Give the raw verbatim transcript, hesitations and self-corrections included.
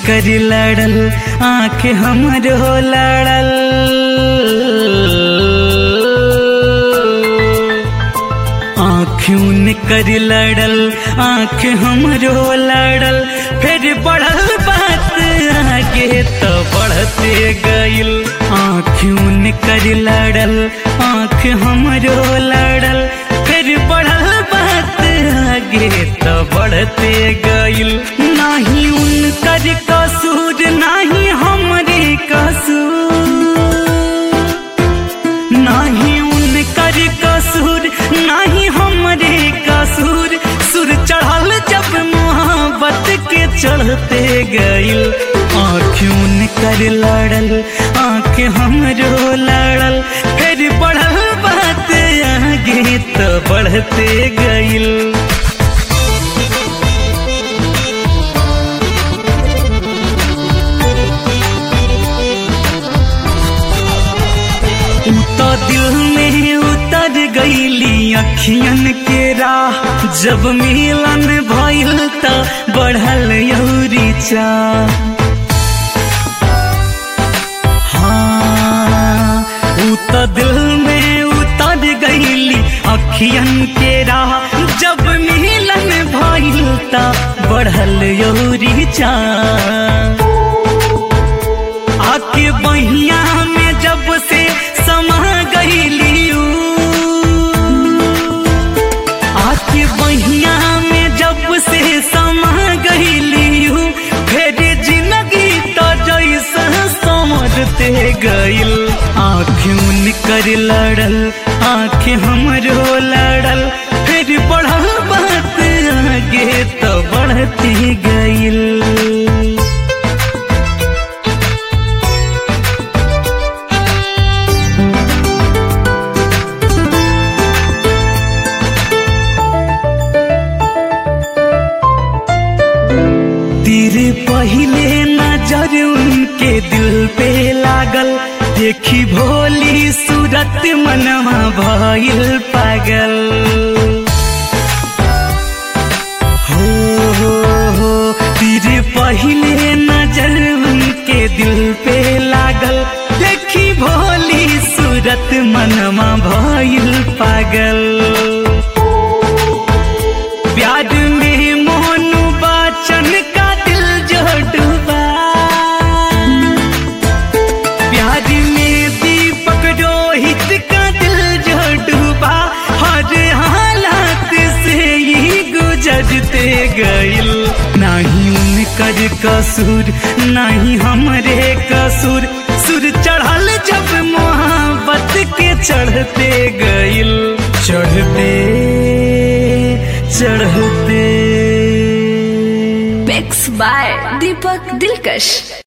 कर लड़ल आँख हमरो लड़ल, आँखों कर लड़ल आँख हमरो लड़ल, फिर बढ़ल बात आगे तो बढ़ते गइल। आँखों कर लड़ल आँख हमरो लड़ल, फिर बढ़ल बात आगे तो बढ़ते गइल। नाही उनकर कसूर नाही हमरे कसूर, नाही उनकर कसूर नाही हमरे कसूर। सुर चढ़ल जब मोहब्बत के चढ़ते गइल। आँखों कर लड़ल आँख हमरो लड़ल, फिर बढ़ल बात आगे तो बढ़ते गइल। तो दिल में उतर गईली अखियन के राह, जब मिलन भइल त बढ़ल यौरी चाह। हाँ उ तो दिल में उतर गईली अखियन के राह, जब मिलन भइल त बढ़ल यौरी चाह। आके बहिया में जब से समा गईली, आके बहिया में जब से समा गईली, फिर जिंदगी तो जैसा समझते गइल। आँखों कर लड़ल आँख हमरो लड़ल, फिर बढ़ल बात आगे तो बढ़ती गइल। तेरे पहले नजर उनके दिल पे लागल, देखी भोली सूरत मनवा भइल पागल। हो हो हो तेरे पहले नजर उनके दिल पे लागल, देखी भोली सूरत मनवा भइल पागल। प्यार में मोनू बच्चन का दिल जो डूबा, प्यार में दीपक रोहित का दिल जो डूबा, हर हालात से ही गुजरते गइल। नहीं उनकर कसूर नहीं हमरे कसूर, सुर चढ़ल जब मोहब्बत के चढ़ते गइल। चढ़ते चढ़ते Mixed by Deepak Dilkash।